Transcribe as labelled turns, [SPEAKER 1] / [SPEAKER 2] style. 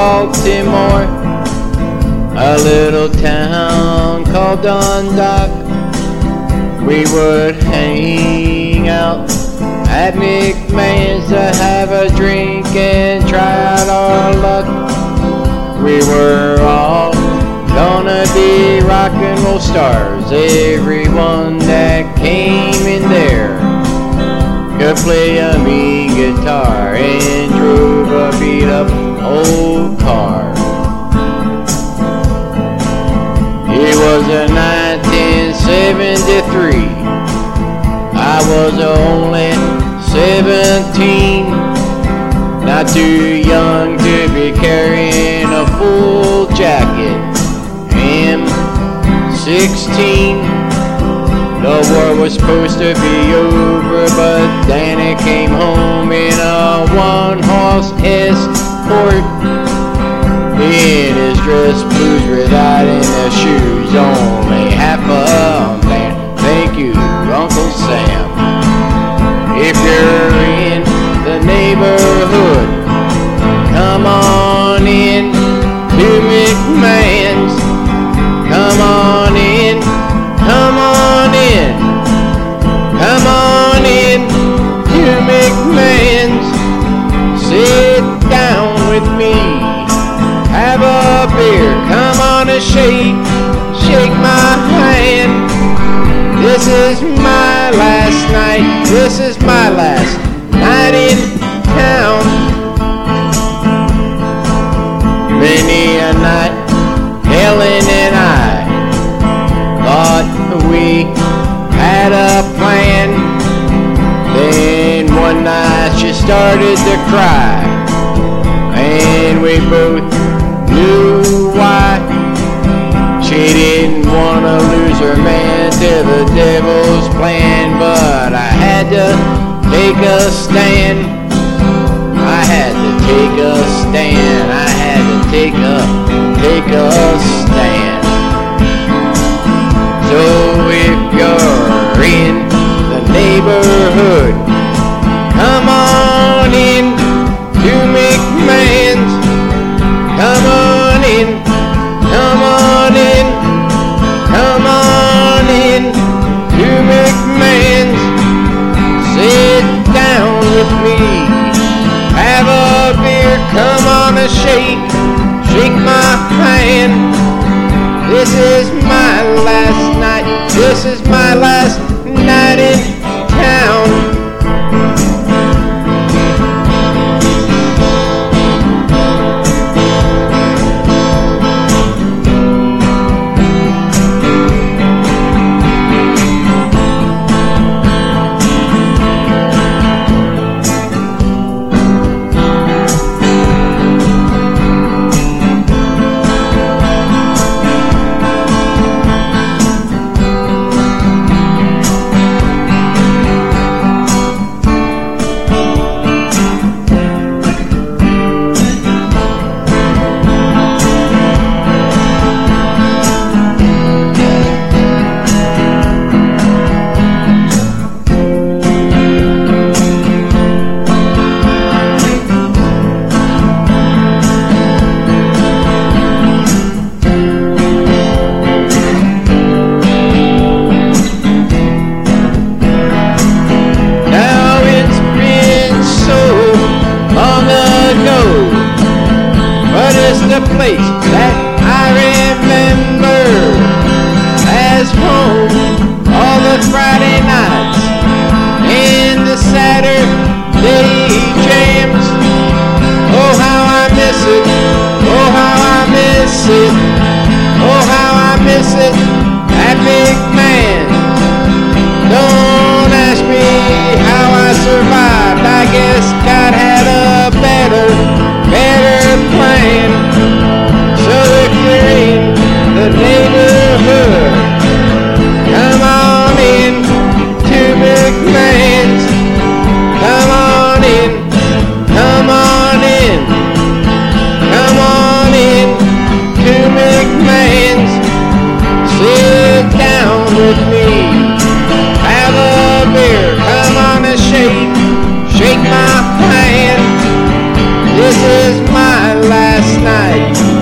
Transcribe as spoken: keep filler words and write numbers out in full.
[SPEAKER 1] Baltimore, a little town called Dundalk. We would hang out at McMahon's to have a drink and try out our luck. We were all gonna be rock and roll stars. Everyone that came in there could play a mean guitar and drove a beat up old car. It was in nineteen seventy-three. I was only seventeen, not too young to be carrying a full jacket. I'm sixteen. The war was supposed to be over, but Danny came home in a one-horse escort. In his dress blues without any shoes, only half a man. Thank you, Uncle Sam. If you're in the neighborhood, come on in to McMahon's. Come on in, come on in, come on in to McMahon's. Sit down with me, have a beer, come on and shake, shake my hand. This is my last night, this is my last night in town. Many a night, Helen and I thought we had a plan. Then one night she started to cry, and we both knew why. She didn't want to lose her man to the devil's plan, but I had to take a stand. I had to take a stand. I had to take a, take a stand. So if you're in the neighborhood, come on in to McMahon's. Come on in, come on in, come on in to McMahon's. Sit down with me, have a beer, come on and shake, shake my hand. This is my last night, this is my last night in town. The place that I remember as home, all the Friday nights and the Saturday jams. Oh how I miss it, oh how I miss it, oh how I miss it at McMahon's. Don't ask me how I survived, I guess God had a better, better plan. So if you're in the neighborhood, come on in to McMahon's. Come on in, come on in, come on in to McMahon's. Sit down with me, have a beer, come on and shake, shake my hand. This is my life. last night.